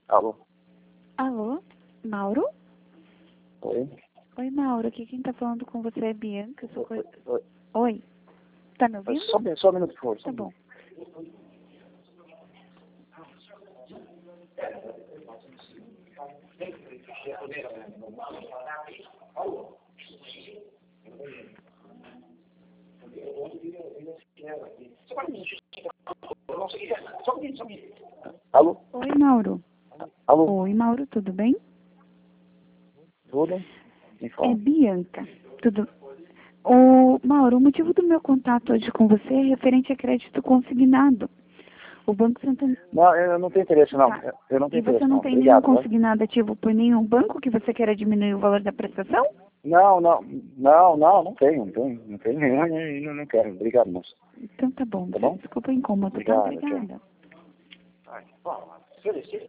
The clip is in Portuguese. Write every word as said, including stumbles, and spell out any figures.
Alô? Alô? Mauro? Oi? Oi, Mauro. Aqui quem tá falando com você é Bianca. Eu sou Oi? co- Oi? Oi? Tá me Oi, ouvindo? Só, um- só um minuto, por favor. Só Tá um bom. minuto. Alô? Oi, Mauro. Alô? Oi, Mauro. Tudo bem? Tudo? Me É fala. Bianca. Tudo... O Mauro, o motivo do meu contato hoje com você é referente a crédito consignado. O Banco Santander... Não, eu não tenho interesse, não. Tá. Eu não E tenho você interesse, não não. tem nenhum Obrigado, né? consignado ativo por nenhum banco que você queira diminuir o valor da prestação? Não, não, não, não, não tenho, não tenho, não tenho nenhum e não, não quero. Obrigado, moço. Então tá bom. Tá bom? Desculpa o incômodo, tá? Obrigado, tchau. Obrigada. Ai, fala.